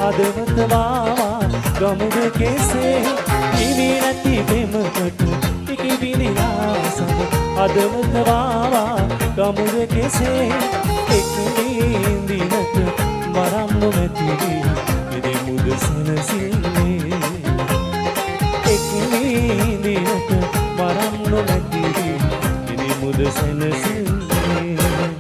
හදවත වාවා ගමුද කෙසේ හිමි නැති පෙමකට ඉකිබිනිලා සඳ හදවත වාවා ගමුද කෙසේ එක් දිනක වරම් නොමැති ඉදි මුද සනසින්නේ එක් දිනක වරම් නොමැති ඉදි මුද සනසින්නේ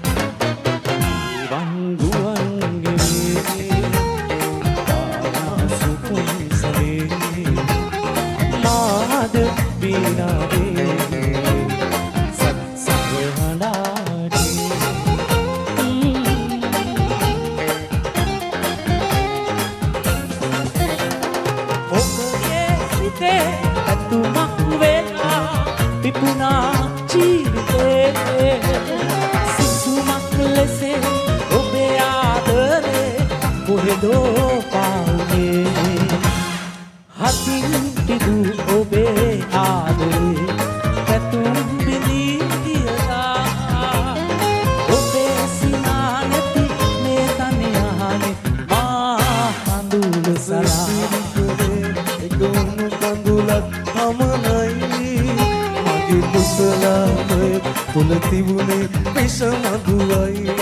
තිබුණේ විෂමදුවයි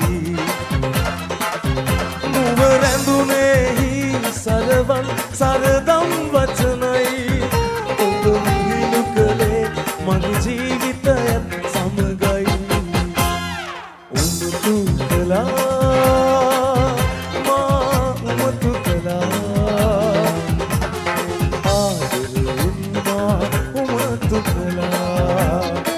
නුඹ රැඳුනේ සරවන් සරදම් වචනයි ඔබ හිලු කළේ මගේ ජීවිතයත් සමගයි උඹතු කළා මා උඹතු කළා ආදරුණා උඹතු කළා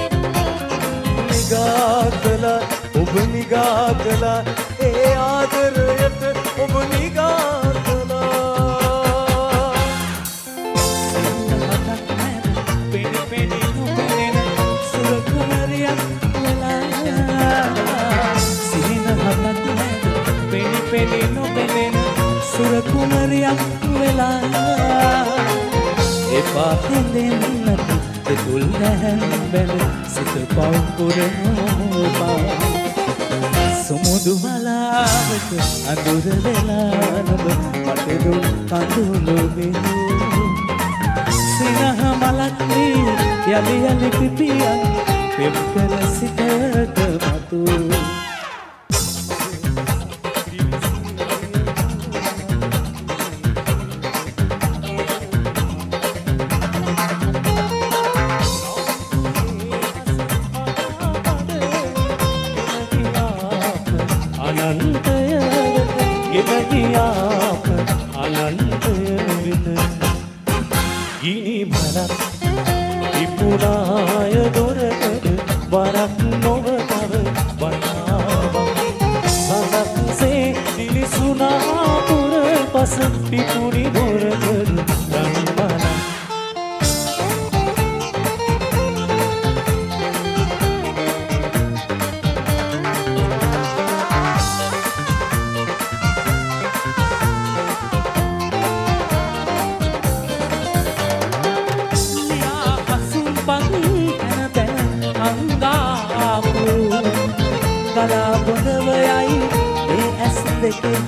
ඔබ නිගා කළා ඒ ආදරයට ඔබ නිගා කළා පෙනි පෙනි නොපෙනෙන සුරකුමරියක් වෙලා සිහින හතක් නැද පෙනි පෙනි නොපෙනෙන සුරකුමරියක් වෙලා එපා හිතෙන්නට තුල් නැහැන් බැල සිත පව් පුරනවා සමුදු මලාවට අඳුර වෙලා නබ මට දුන් කඳුළු බිඳු සිනහ මලක් වී යලි යලි පිපියන් පෙම් කළ සිතට මතු ගිනි බරක් ඉපුණාය දොරකඩ වරක් නොව තව වනාවක් සඳක්සේ දිලිසුනා පුර පස පිපුණි දොරකඩ රන්බනක් කලා බොඳවයයි ඒ ඇස් දෙකෙන්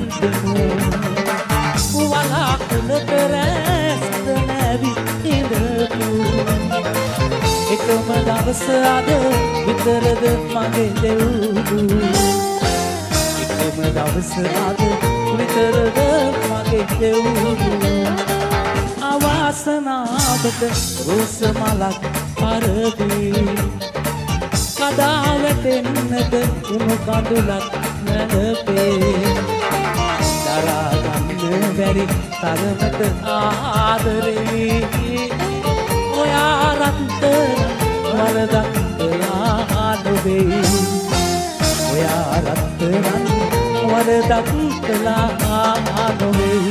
දෙමු වලාකුළක රැස්ද නැවිත් ඉඳපු එකම දවස අද විතරද මගේ දෙව්දු එකම දවස අද විතරද මගේ දෙව්දු අවාසනාවට රෝස මලක් පරදී කදා වැටෙන්නට උණු කඳුලක් නැලපේ දරා ගන්න බැරි තරමට ආදරේ ඔයා රත්තරන් වරදක් කළා නොවේ ඔයා රත්තරන් වරදක් කළා නොවේ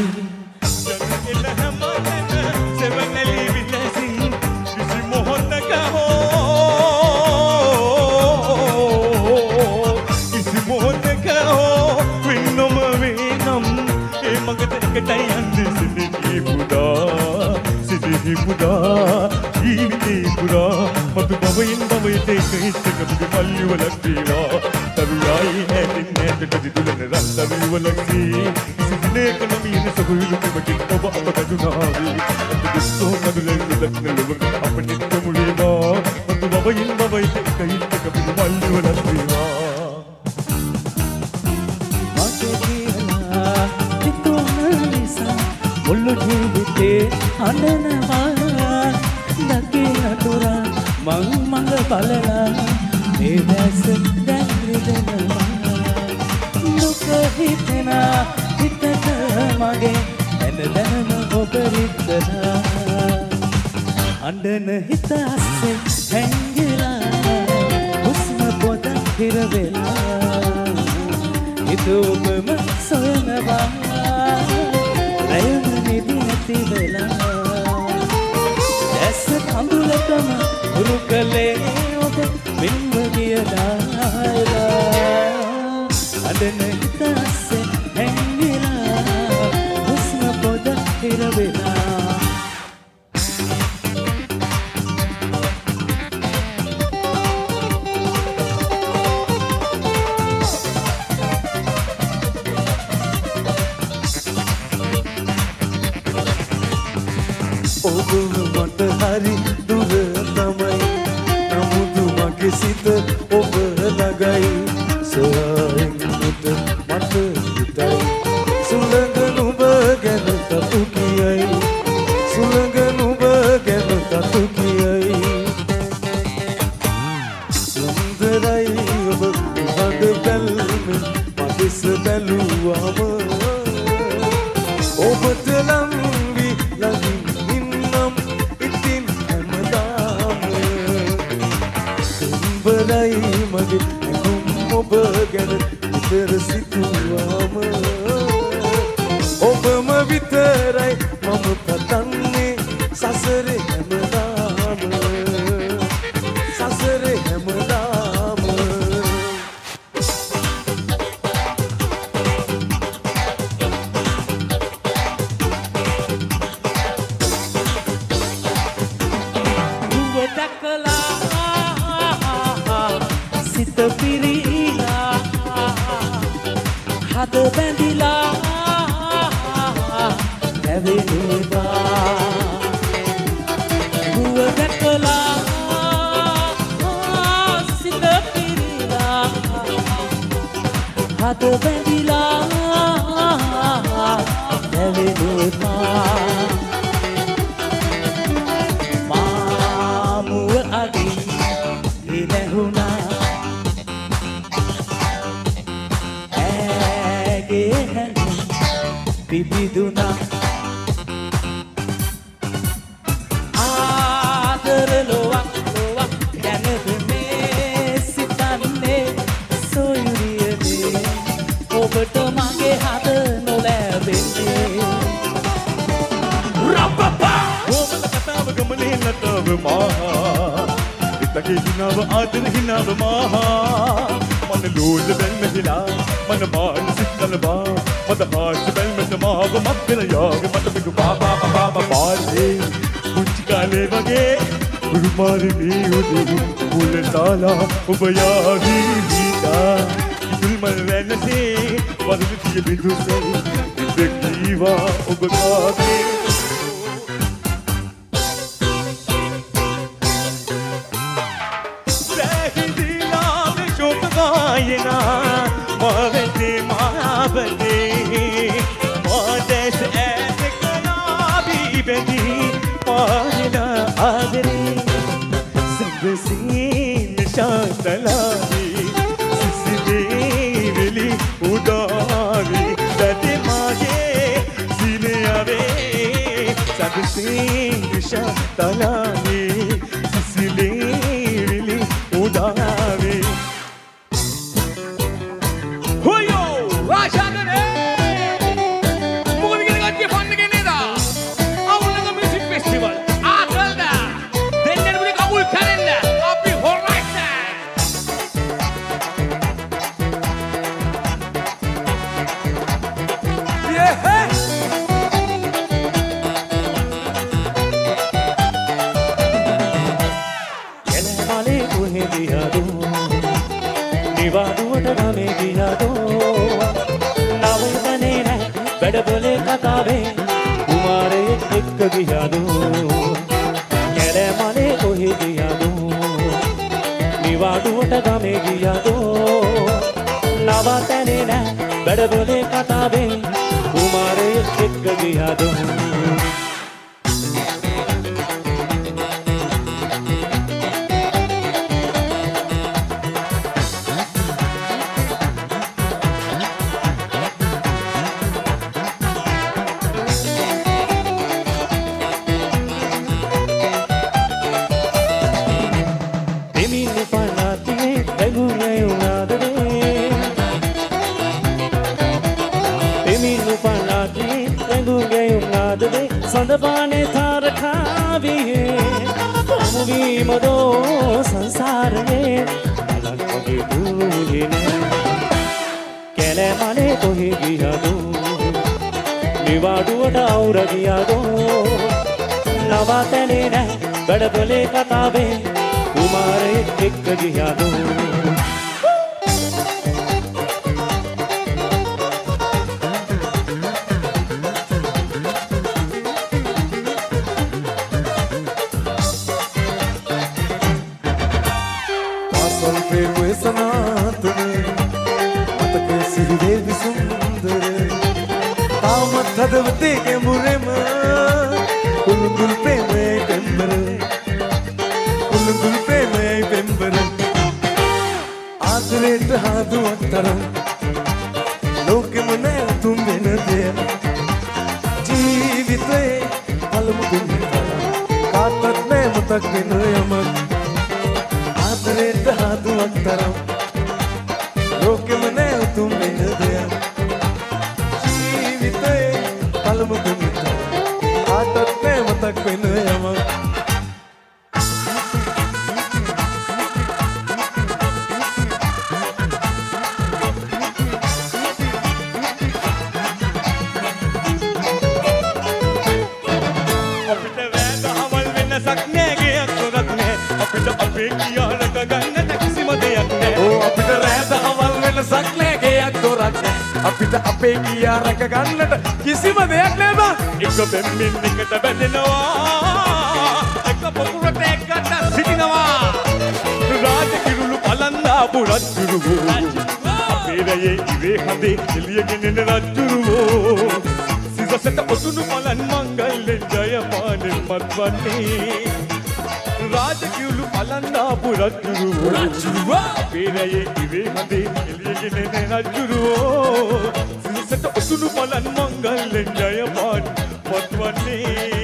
පුදා ජීවිතේ පුරා මතු බවයෙන් බවයට එක හිතක මුගේ පල්ලි වලක් වේවා තරුණයි හැදින්නේ කටටි දුලන රන්දරි වලක්ී සිදිනේක නමීන සහුයුරු පිමකින් ඔබ අප ගඩුනාවී අත දුස්සෝ කඩුලෙන් දක්න ලොවක අප නිත්ත මුලේවා මතු බවයින් බවයිත එකයිත් එක පිළි මල්ලි වලස්වීවා මගේ කියලා හිතුවන නිසා මුළු ජීවිතේ අඬනවා දකේ අතුරා මං මඟ බලලා මේ දැස දැන් රිදෙනවා දුක හිතෙනා හිතට මගේ එන දැනම ඔබ රිද්දනා අඬන හිත අස්සේ හැංගිලා හුස්ම පොත හිර වෙලා හිත ඔබම සොයනවා රැයම නිදි නැති වෙලා ඇස කඳුලටම උරු කලේ ඔබ මින්ම ගිය දායලා අඬන හිත අස්සේ හැංගිලා හුස්ම පොත හිර වෙලා ඔබ මට හරි දුර තමයි නමුත් මගේ සිත ඔබ ළඟයි සොයන්නට මට හිතයි සුළඟ නුඹ ගැන තතු කියයි සුළඟ නුඹ ගැන තතු කියයි සුන්දරයි ඔබ හද බැල්මෙන් මගෙස බැලුවම ඔබට නම් වී ළඟින් බරයි මගේ ඇඟුම් ඔබ ගැන විතර සිතුවාම ඔබම විතරයි මම පතන්නේ සසරේ හැමදාම සසරේ හැමදාම දුව දැකලා සිත පිරීලා හද බැඳිලා නැවෙනවා දුව දැකලා සිත පිරීලා හද බැඳිලා නැවෙනවා මාමුව අගින් ඉනහුණා පිබිදුනා ආදර ලොවක් ලොවක් ගැනද මේ සිතන්නේ සොයුරියනේ ඔබට මගේ හද නොලැබෙන්නේ රප්පපා ඔබට කතාව ගමනේ නටව මහා ඉතකේ හිනාව ආදර හිනාව මහා මන ලෝල බැල්මහිලා මන මානසික කලබා මද හාස් බැල්මට මාව මක්කල යාගේ මට මෙගු බාබා පාරේ පුංචි කාලේ වගේ උරුමාරි මේ උදේ මුල තාලා ඔබ යාවි හිතා ඉදුල් මල් වැන්නසේ වදන තිය බිඳුසේ ඉඳකීවා ඔබ කාගේ मावते मावते मादेश ऐसे कनाबी बनी पारना आगरे संग सीन शांतलावी सिसदेवली उडावी दते मागे सीने आवे संग सीन शांतलावी सिसदेवली उडावी ගියාදු කැලෑමලේ කොහෙ ගියාදු නිවාඩුවට ගමේ ගියාදු නවතනේ නෑ බඩබලේ කතාවේ කුමාරයෙක් එක්ක ගියාදු सदबाने थार खावी मूवी मदो संसार में अलग होगी दूरी ने केले माने तो ही गिया दो निवाडू डाउर गिया दो नवातने ने बड़बले कताबे कुमारे एक गिया दो हदवते के मुरे में कुल पे मैं पेंबर कुल पे मैं पेंबर आदरेट हादु अक्तर लोक मने तुम बिन दे जीविते पलम बिन कातत में मुतक बिन यमक आदरेट हादु अक्तर लोक मने तुम बिन दे पलम बिन आदत में मुतक बिन यमक අපිට අපේ කියා රැක ගන්නට කිසිම දෙයක් නෑ බං එක බෙම්මින් එකට බැඳෙනවා එක පොකුරට එකට සිටිනවා රාජ කිරුළු පලන්දාපු රජුරුවෝ අපේ රයේ ඉවේ හදේ එළියගෙන එන රජුරුවෝ සිසසට ඔසුණු පලන් මංගල්‍යෙන් ජයපානෙන් මත්වන්නේ රාජ කිරුළු පලන්දාපු රජුරුවෝ අපේ රයේ ඉවේ හදේ එළියගෙන එන රජුරුවෝ සිසසට ඔසුණු පලන් මංගල්‍යෙන් ජයපානෙන් මත්වන්නේ